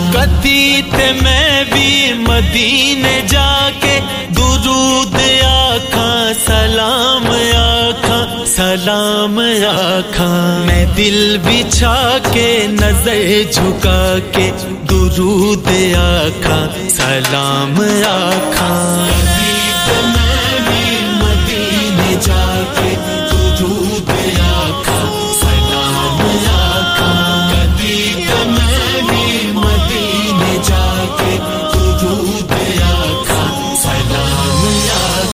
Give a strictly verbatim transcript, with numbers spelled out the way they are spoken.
कदी ते मैं भी मदीने जाके दुरूद आखा सलाम आखा सलाम आखा। मैं दिल बिछा के नजर झुका के दुरूद आखा सलाम आखा।